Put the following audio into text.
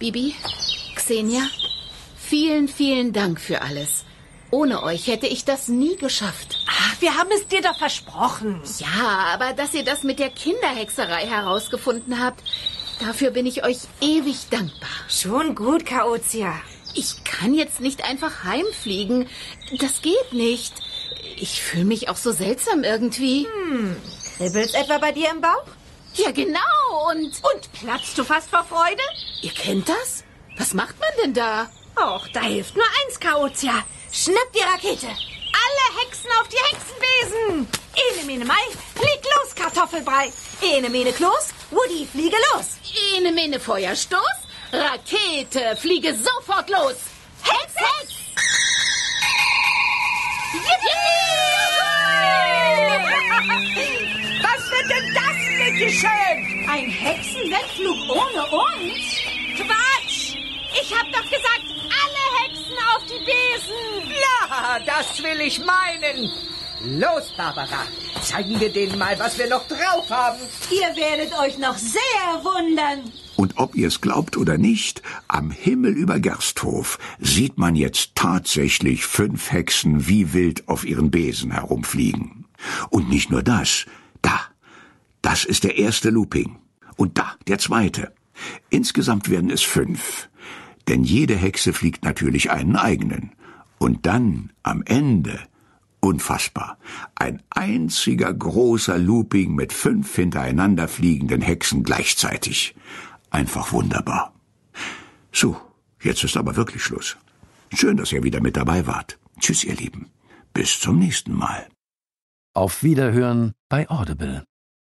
Bibi, Xenia, vielen, vielen Dank für alles. Ohne euch hätte ich das nie geschafft. Ach, wir haben es dir doch versprochen. Ja, aber dass ihr das mit der Kinderhexerei herausgefunden habt, dafür bin ich euch ewig dankbar. Schon gut, Chaotia. Ich kann jetzt nicht einfach heimfliegen. Das geht nicht. Ich fühle mich auch so seltsam irgendwie. Kribbelt's etwa bei dir im Bauch? Ja, genau. Und Platzt du fast vor Freude? ihr kennt das? Was macht man denn da? Och, da hilft nur eins, Chaotia. Schnapp die Rakete. Alle Hexen auf die Hexenbesen. Ene, mene, mai, flieg los, Kartoffelbrei. Ene, mene, Kloß, Woody, fliege los. Ene, mene, Feuerstoß. Rakete, fliege sofort los. Hex, Hex! Was wird denn das, bitteschön? Ein Hexenwegflug ohne uns? Quatsch! Ich hab doch gesagt, alle Hexen auf die Besen. Ja, das will ich meinen. Los, Barbara, zeigen wir denen mal, was wir noch drauf haben. Ihr werdet euch noch sehr wundern. Und ob ihr es glaubt oder nicht, am Himmel über Gersthof sieht man jetzt tatsächlich 5 Hexen wie wild auf ihren Besen herumfliegen. Und nicht nur das, das ist der erste Looping. Und da, der zweite. Insgesamt werden es 5. Denn jede Hexe fliegt natürlich einen eigenen. Und dann, am Ende, unfassbar, ein einziger großer Looping mit 5 hintereinander fliegenden Hexen gleichzeitig. Einfach wunderbar. So, jetzt ist aber wirklich Schluss. Schön, dass ihr wieder mit dabei wart. Tschüss, ihr Lieben. Bis zum nächsten Mal. Auf Wiederhören bei Audible.